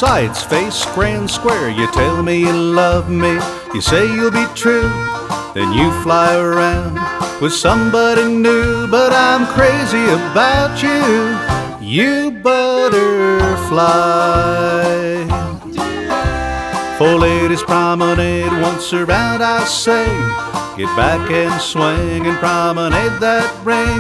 sides, face grand square. You tell me you love me, you say you'll be true, then you fly around with somebody new. But I'm crazy about you, you butterfly. Four ladies promenade once around, I say, get back and swing and promenade that ring.